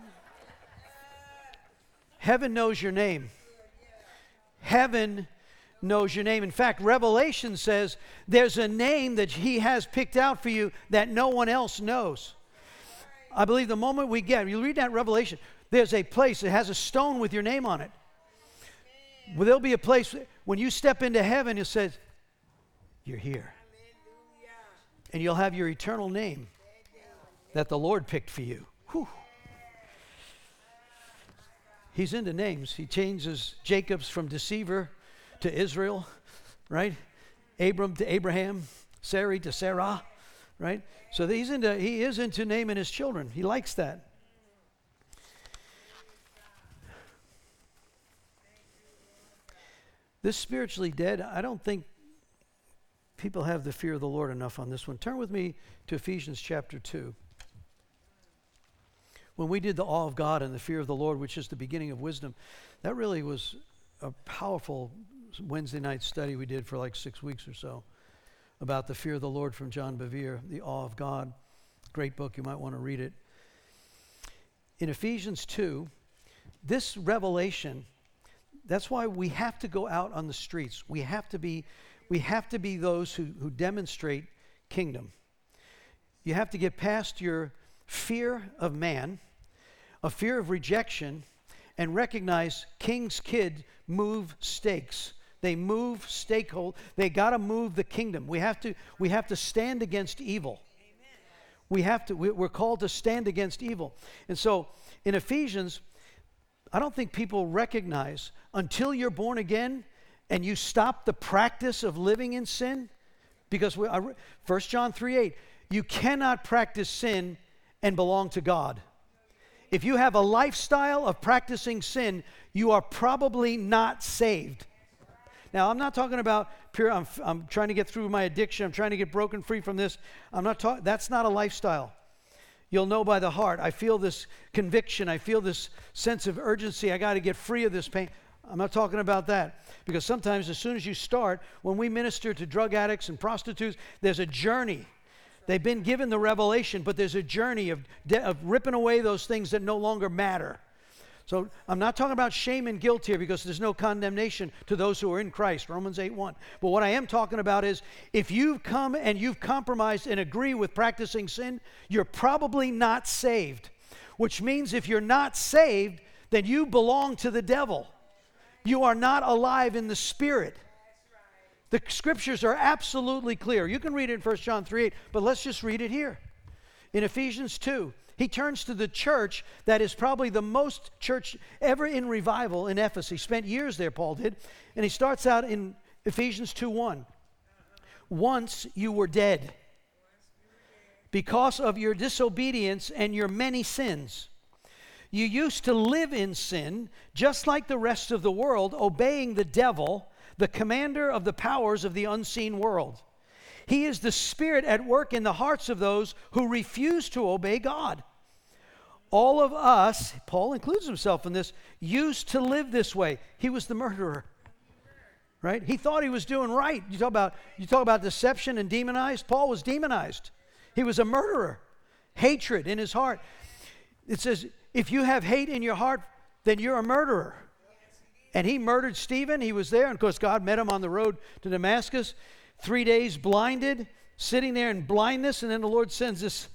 Speaker 2: heaven knows your name. Heaven knows your name. In fact, Revelation says there's a name that he has picked out for you that no one else knows. I believe the moment you read that Revelation, there's a place that has a stone with your name on it. Well, there'll be a place when you step into heaven, it says, you're here. And you'll have your eternal name that the Lord picked for you. Whew. He's into names. He changes Jacob's from deceiver to Israel, right? Abram to Abraham, Sarai to Sarah, right? So he is into naming his children. He likes that. This spiritually dead, I don't think people have the fear of the Lord enough on this one. Turn with me to Ephesians chapter 2. When we did the awe of God and the fear of the Lord, which is the beginning of wisdom, that really was a powerful Wednesday night study we did for like 6 weeks or so about the fear of the Lord from John Bevere, The Awe of God. Great book, you might want to read it. In Ephesians 2, this revelation, that's why we have to go out on the streets. We have to be those who demonstrate kingdom. You have to get past your fear of man, a fear of rejection, and recognize king's kids move stakes. They move stakehold. They got to move the kingdom. We have to stand against evil. We're called to stand against evil. And so in Ephesians, I don't think people recognize until you're born again and you stop the practice of living in sin, because 1 John 3:8, you cannot practice sin and belong to God. If you have a lifestyle of practicing sin, you are probably not saved. Now, I'm not talking about pure, I'm trying to get through my addiction, I'm trying to get broken free from this. That's not a lifestyle. You'll know by the heart. I feel this conviction. I feel this sense of urgency. I got to get free of this pain. I'm not talking about that. Because sometimes as soon as you start, when we minister to drug addicts and prostitutes, there's a journey. They've been given the revelation, but there's a journey of ripping away those things that no longer matter. So I'm not talking about shame and guilt here, because there's no condemnation to those who are in Christ, Romans 8:1. But what I am talking about is if you've come and you've compromised and agree with practicing sin, you're probably not saved. Which means if you're not saved, then you belong to the devil. You are not alive in the Spirit. The scriptures are absolutely clear. You can read it in 1 John 3:8, but let's just read it here. In Ephesians 2, he turns to the church that is probably the most church ever in revival in Ephesus. He spent years there, Paul did. And he starts out in Ephesians 2:1. Once you were dead because of your disobedience and your many sins. You used to live in sin just like the rest of the world, obeying the devil, the commander of the powers of the unseen world. He is the spirit at work in the hearts of those who refuse to obey God. All of us, Paul includes himself in this, used to live this way. He was the murderer, right? He thought he was doing right. You talk about deception and demonized. Paul was demonized. He was a murderer. Hatred in his heart. It says, if you have hate in your heart, then you're a murderer. And he murdered Stephen. He was there. And of course, God met him on the road to Damascus. 3 days blinded, sitting there in blindness. And then the Lord sends this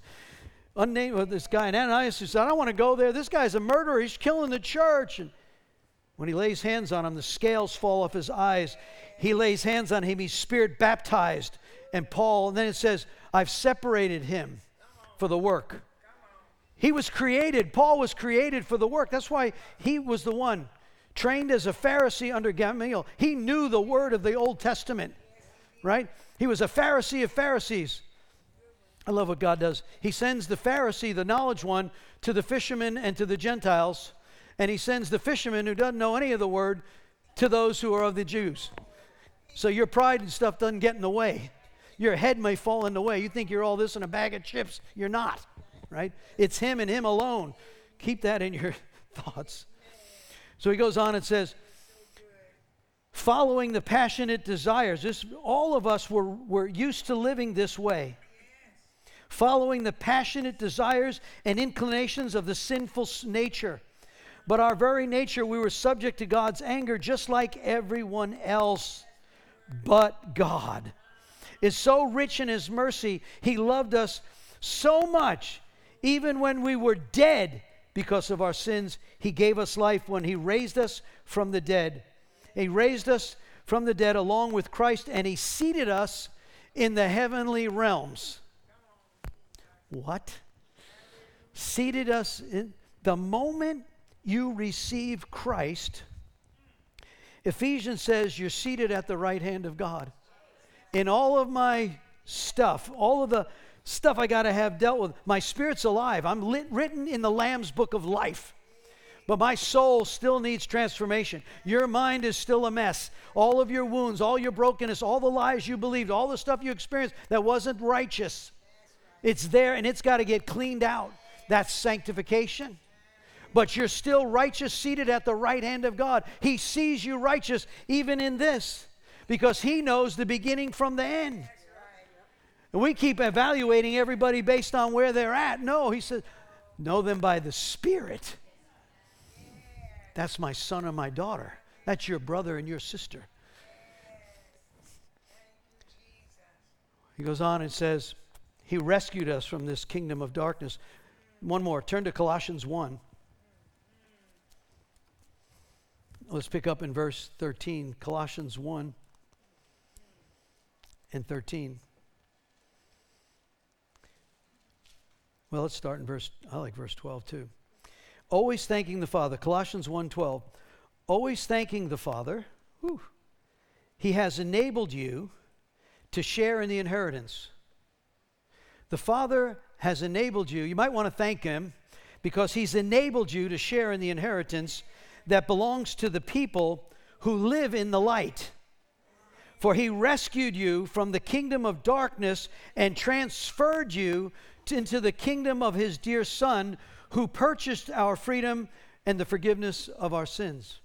Speaker 2: guy, Ananias, who said, I don't want to go there. This guy's a murderer. He's killing the church. And when he lays hands on him, the scales fall off his eyes. He lays hands on him. He's spirit baptized. And then it says, I've separated him for the work. He was created. Paul was created for the work. That's why he was the one trained as a Pharisee under Gamaliel. He knew the word of the Old Testament, right? He was a Pharisee of Pharisees. I love what God does. He sends the Pharisee, the knowledge one, to the fishermen and to the Gentiles. And he sends the fisherman who doesn't know any of the word to those who are of the Jews. So your pride and stuff doesn't get in the way. Your head may fall in the way. You think you're all this in a bag of chips. You're not. right? It's him and him alone. Keep that in your thoughts. So he goes on and says, following the passionate desires. All of us were used to living this way. Following the passionate desires and inclinations of the sinful nature. But our very nature, we were subject to God's anger just like everyone else. But God is so rich in his mercy. He loved us so much. Even when we were dead because of our sins, he gave us life when he raised us from the dead. He raised us from the dead along with Christ, and he seated us in the heavenly realms. What? Seated us in the moment you receive Christ. Ephesians says you're seated at the right hand of God. In all of my stuff, all of the stuff I got to have dealt with, my spirit's alive. I'm written in the Lamb's book of life. But my soul still needs transformation. Your mind is still a mess. All of your wounds, all your brokenness, all the lies you believed, all the stuff you experienced that wasn't righteous. It's there and it's got to get cleaned out. That's sanctification. But you're still righteous, seated at the right hand of God. He sees you righteous even in this because he knows the beginning from the end. And we keep evaluating everybody based on where they're at. No, he says, know them by the Spirit. That's my son and my daughter. That's your brother and your sister. He goes on and says, he rescued us from this kingdom of darkness. One more. Turn to Colossians 1. Let's pick up in verse 13. Colossians 1 and 13. Well, let's start in I like verse 12 too. Always thanking the Father. Colossians 1:12. Always thanking the Father. Whew, he has enabled you to share in the inheritance. The Father has enabled you. You might want to thank him because he's enabled you to share in the inheritance that belongs to the people who live in the light. For he rescued you from the kingdom of darkness and transferred you into the kingdom of his dear Son, who purchased our freedom and the forgiveness of our sins.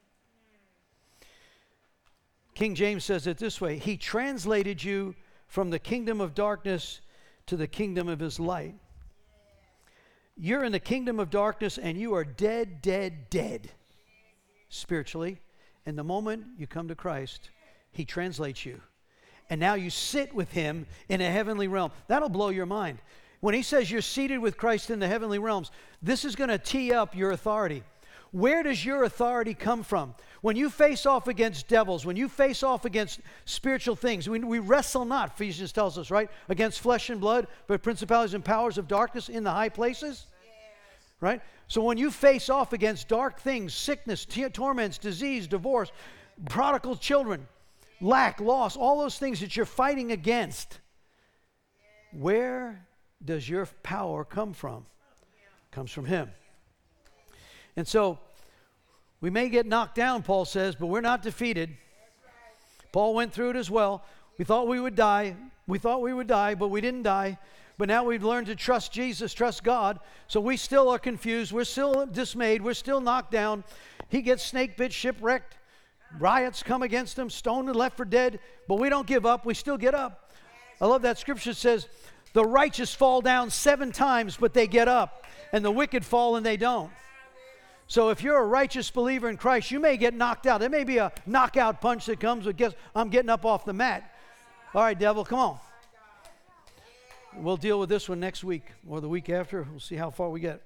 Speaker 2: King James says it this way: he translated you from the kingdom of darkness to the kingdom of his light. You're in the kingdom of darkness and you are dead, dead, dead spiritually. And the moment you come to Christ, he translates you. And now you sit with him in a heavenly realm. That'll blow your mind. When he says you're seated with Christ in the heavenly realms, this is going to tee up your authority. Where does your authority come from? When you face off against devils, when you face off against spiritual things, we wrestle not, Ephesians tells us, right? Against flesh and blood, but principalities and powers of darkness in the high places. Yes. Right? So when you face off against dark things, sickness, torments, disease, divorce, prodigal children, lack, loss, all those things that you're fighting against, where does your power come from? It comes from him. And so we may get knocked down, Paul says, but we're not defeated. Paul went through it as well. We thought we would die. But we didn't die. But now we've learned to trust Jesus, trust God. So we still are confused. We're still dismayed. We're still knocked down. He gets snake bit, shipwrecked. Riots come against him, stoned and left for dead. But we don't give up. We still get up. I love that scripture says, the righteous fall down 7 times, but they get up. And the wicked fall and they don't. So if you're a righteous believer in Christ, you may get knocked out. There may be a knockout punch that comes with, guess, I'm getting up off the mat. All right, devil, come on. We'll deal with this one next week or the week after. We'll see how far we get.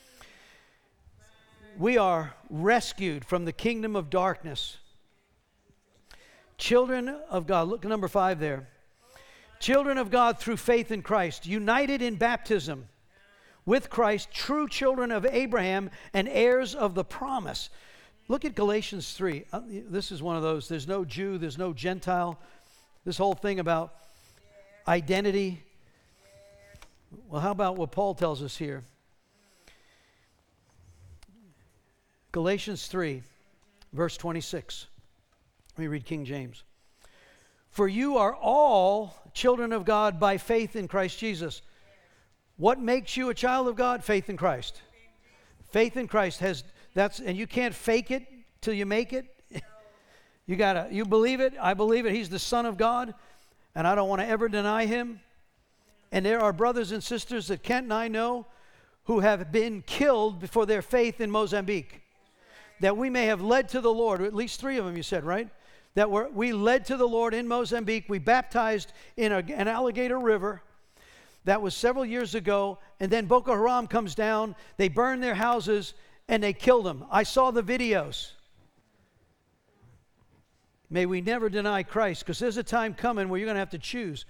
Speaker 2: We are rescued from the kingdom of darkness. Children of God. Look at number 5 there. Children of God through faith in Christ. United in baptism with Christ, true children of Abraham and heirs of the promise. Look at Galatians 3. This is one of those. There's no Jew, there's no Gentile. This whole thing about identity. Well, how about what Paul tells us here? Galatians 3, verse 26. Let me read King James. For you are all children of God by faith in Christ Jesus. What makes you a child of God? Faith in Christ. Faith in Christ and you can't fake it till you make it. You believe it. I believe it. He's the Son of God, and I don't want to ever deny him. And there are brothers and sisters that Kent and I know who have been killed for their faith in Mozambique. That we may have led to the Lord, or at least 3 of them you said, right? That we led to the Lord in Mozambique. We baptized in an alligator river. That was several years ago. And then Boko Haram comes down. They burn their houses and they killed them. I saw the videos. May we never deny Christ, because there's a time coming where you're going to have to choose.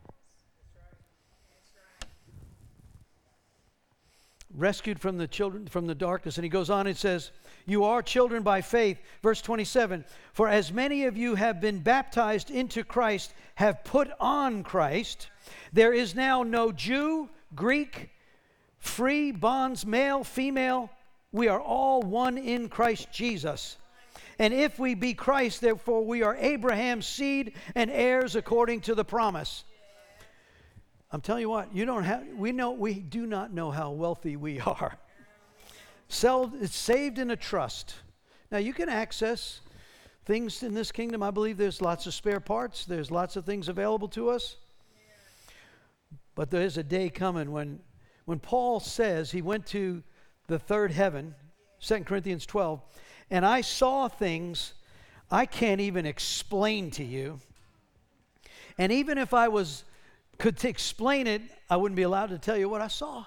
Speaker 2: Rescued from the children from the darkness. And he goes on and says, you are children by faith. Verse 27, for as many of you have been baptized into Christ, have put on Christ. There is now no Jew, Greek, free, bonds, male, female. We are all one in Christ Jesus. And if we be Christ, therefore we are Abraham's seed and heirs according to the promise. I'm telling you what, we do not know how wealthy we are. It's saved in a trust. Now you can access things in this kingdom. I believe there's lots of spare parts. There's lots of things available to us. But there is a day coming when Paul says he went to the third heaven, 2 Corinthians 12, and I saw things I can't even explain to you. And even if I could explain it, I wouldn't be allowed to tell you what I saw.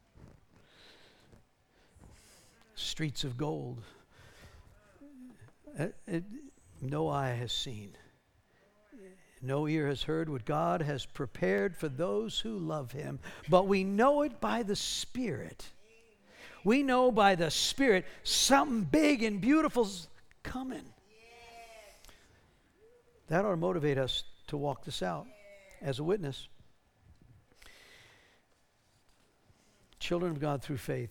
Speaker 2: Streets of gold. No eye has seen. No ear has heard what God has prepared for those who love him. But we know it by the Spirit. We know by the Spirit something big and beautiful's coming. That ought to motivate us to walk this out as a witness. Children of God through faith.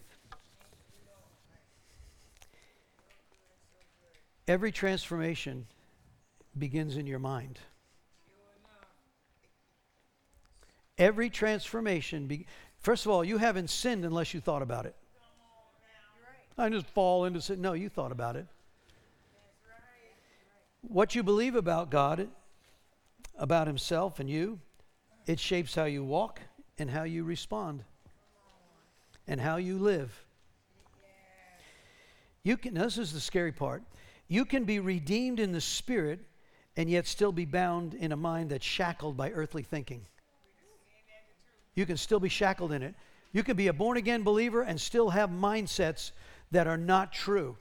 Speaker 2: Every transformation begins in your mind. Every transformation, first of all, you haven't sinned unless you thought about it. I just fall into sin. No, you thought about it. What you believe about God, about himself and you, it shapes how you walk and how you respond and how you live. Now this is the scary part. You can be redeemed in the Spirit and yet still be bound in a mind that's shackled by earthly thinking. You can still be shackled in it. You can be a born-again believer and still have mindsets that are not true.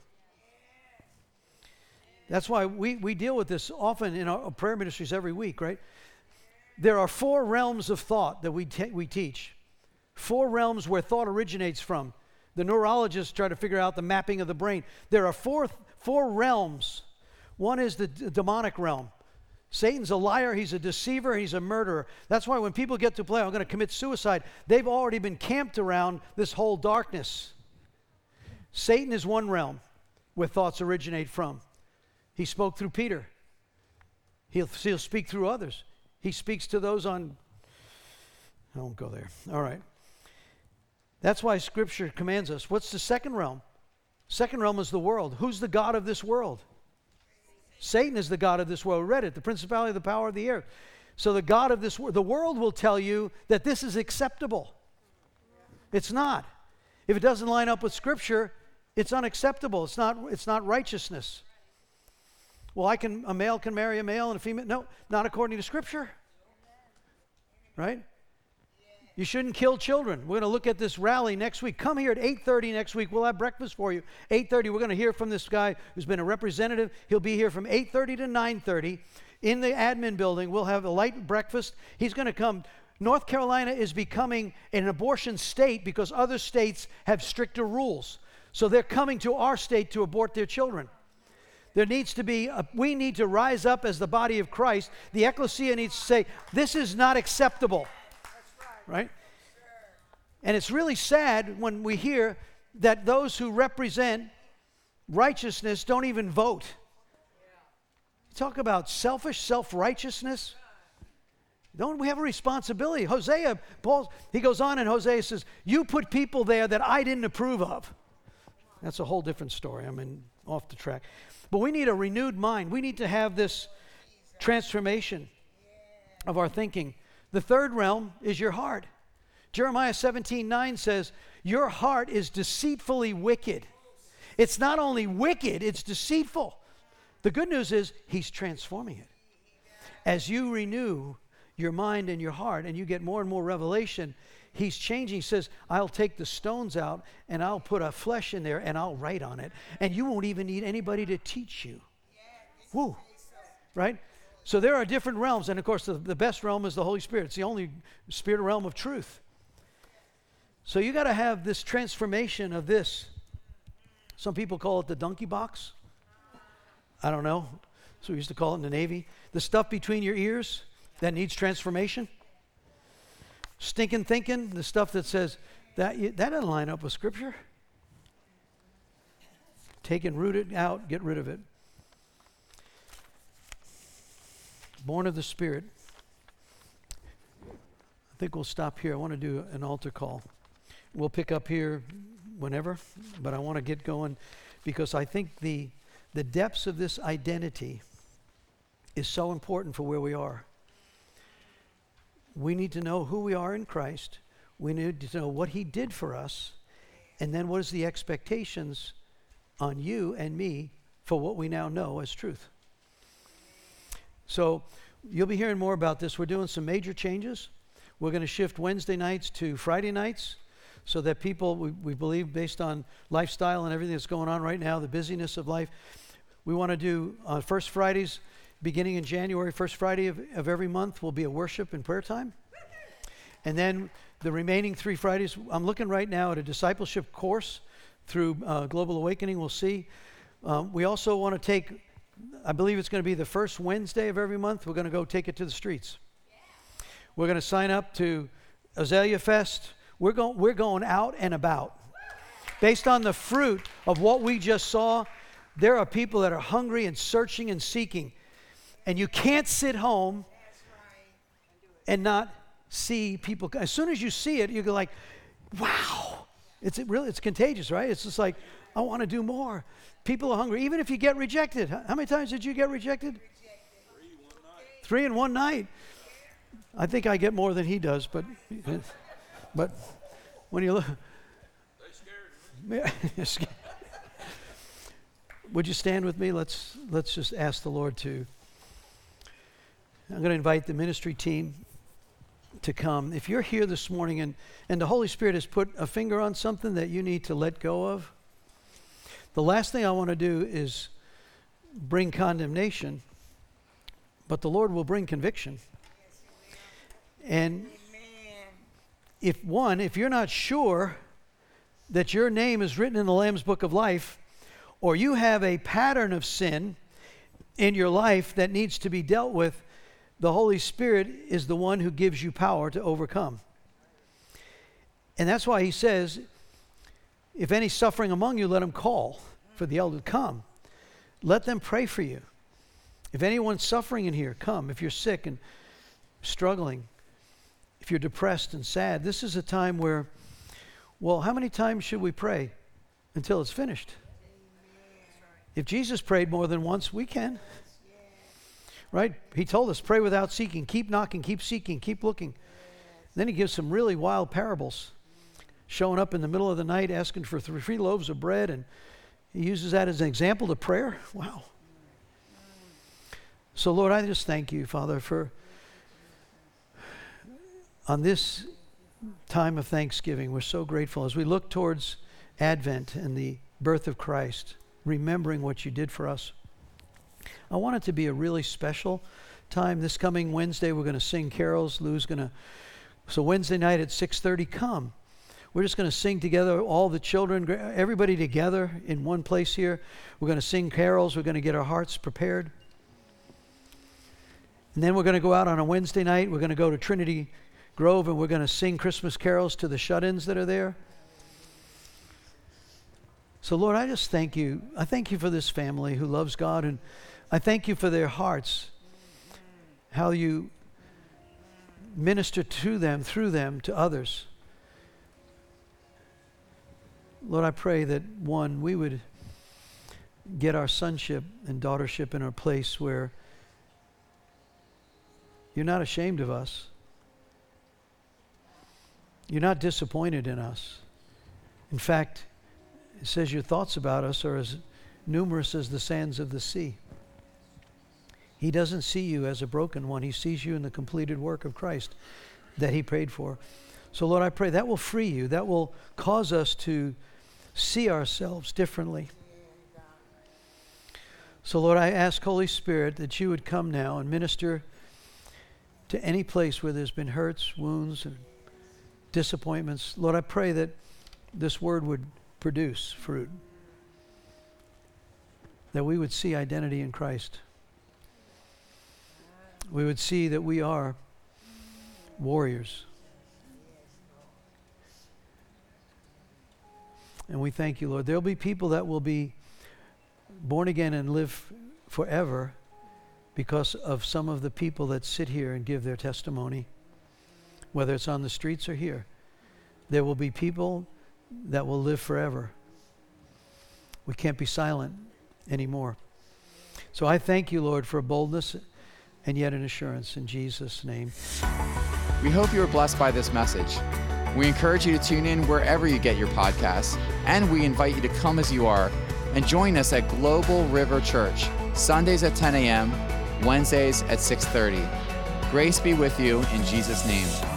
Speaker 2: That's why we deal with this often in our prayer ministries every week, right? There are 4 realms of thought that we teach. 4 realms where thought originates from. The neurologists try to figure out the mapping of the brain. There are four realms. One is the demonic realm. Satan's a liar, he's a deceiver, he's a murderer. That's why when people get to play, I'm going to commit suicide, they've already been camped around this whole darkness. Satan is one realm where thoughts originate from. He spoke through Peter. He'll speak through others. He speaks to those on... I won't go there. All right. That's why Scripture commands us. What's the second realm? Second realm is the world. Who's the god of this world? Satan is the god of this world. We read it, the principality of the power of the air. So the god of this world, the world will tell you that this is acceptable. It's not. If it doesn't line up with Scripture, it's unacceptable. It's not righteousness. Well, a male can marry a male and a female. No, not according to Scripture. Right? You shouldn't kill children. We're going to look at this rally next week. Come here at 8:30 next week. We'll have breakfast for you. 8:30, we're going to hear from this guy who's been a representative. He'll be here from 8:30 to 9:30 in the admin building. We'll have a light breakfast. He's going to come. North Carolina is becoming an abortion state because other states have stricter rules. So they're coming to our state to abort their children. There needs to be, we need to rise up as the body of Christ. The ecclesia needs to say, this is not acceptable. Right? And it's really sad when we hear that those who represent righteousness don't even vote. Talk about selfish self-righteousness. Don't we have a responsibility? Hosea, he goes on and Hosea says, you put people there that I didn't approve of. That's a whole different story. Off the track. But we need a renewed mind. We need to have this transformation of our thinking. The third realm is your heart. Jeremiah 17:9 says, your heart is deceitfully wicked. It's not only wicked, it's deceitful. The good news is he's transforming it. As you renew your mind and your heart and you get more and more revelation, he's changing. He says, I'll take the stones out and I'll put a flesh in there and I'll write on it. And you won't even need anybody to teach you. Woo. Right? So there are different realms. And of course, the best realm is the Holy Spirit. It's the only spirit realm of truth. So you got to have this transformation of this. Some people call it the donkey box. I don't know. So we used to call it in the Navy. The stuff between your ears that needs transformation. Stinking thinking, the stuff that says that doesn't line up with Scripture. Take and root it out, get rid of it. Born of the Spirit. I think we'll stop here. I want to do an altar call. We'll pick up here whenever, but I want to get going because I think the depths of this identity is so important for where we are. We need to know who we are in Christ. We need to know what he did for us. And then what is the expectations on you and me for what we now know as truth. So you'll be hearing more about this. We're doing some major changes. We're going to shift Wednesday nights to Friday nights so that people, we believe based on lifestyle and everything that's going on right now, the busyness of life, we want to do first Fridays beginning in January, first Friday of every month will be a worship and prayer time. And then the remaining 3 Fridays, I'm looking right now at a discipleship course through Global Awakening. We'll see. We also want to take, I believe it's going to be the first Wednesday of every month, we're going to go take it to the streets. We're going to sign up to Azalea Fest. We're going out and about. Based on the fruit of what we just saw, there are people that are hungry and searching and seeking. And you can't sit home and not see people. As soon as you see it, you go like, wow. It's contagious, right? It's just like, I want to do more. People are hungry. Even if you get rejected. How many times did you get rejected? 3 in one night. I think I get more than he does, but when you look. They scared me. Would you stand with me? Let's just ask the Lord to. I'm going to invite the ministry team to come. If you're here this morning and the Holy Spirit has put a finger on something that you need to let go of, the last thing I want to do is bring condemnation, but the Lord will bring conviction. And if you're not sure that your name is written in the Lamb's Book of Life, or you have a pattern of sin in your life that needs to be dealt with, the Holy Spirit is the one who gives you power to overcome. And that's why he says, if any suffering among you, let him call for the elder to come. Let them pray for you. If anyone's suffering in here, come. If you're sick and struggling, if you're depressed and sad, this is a time where, well, how many times should we pray until it's finished? If Jesus prayed more than once, we can. Right? He told us, pray without seeking, keep knocking, keep seeking, keep looking. Then he gives some really wild parables, showing up in the middle of the night asking for 3 loaves of bread, and he uses that as an example to prayer. Wow. So Lord, I just thank you, Father, for on this time of Thanksgiving, we're so grateful as we look towards Advent and the birth of Christ, remembering what you did for us. I want it to be a really special time. This coming Wednesday, we're going to sing carols. Lou's going to, so Wednesday night at 6:30, come. We're just going to sing together, all the children, everybody together in one place here. We're going to sing carols. We're going to get our hearts prepared. And then we're going to go out on a Wednesday night. We're going to go to Trinity Grove, and we're going to sing Christmas carols to the shut-ins that are there. So, Lord, I just thank you. I thank you for this family who loves God, and I thank you for their hearts, how you minister to them, through them, to others. Lord, I pray that, one, we would get our sonship and daughtership in a place where you're not ashamed of us. You're not disappointed in us. In fact, it says your thoughts about us are as numerous as the sands of the sea. He doesn't see you as a broken one. He sees you in the completed work of Christ that he paid for. So Lord, I pray that will free you. That will cause us to see ourselves differently. So Lord, I ask, Holy Spirit, that you would come now and minister to any place where there's been hurts, wounds, and disappointments. Lord, I pray that this word would produce fruit, that we would see identity in Christ. We would see that we are warriors. And we thank you, Lord. There'll be people that will be born again and live forever because of some of the people that sit here and give their testimony, whether it's on the streets or here. There will be people that will live forever. We can't be silent anymore. So I thank you, Lord, for boldness and yet an assurance in Jesus' name.
Speaker 1: We hope you were blessed by this message. We encourage you to tune in wherever you get your podcasts, and we invite you to come as you are and join us at Global River Church, Sundays at 10 a.m., Wednesdays at 6:30. Grace be with you in Jesus' name.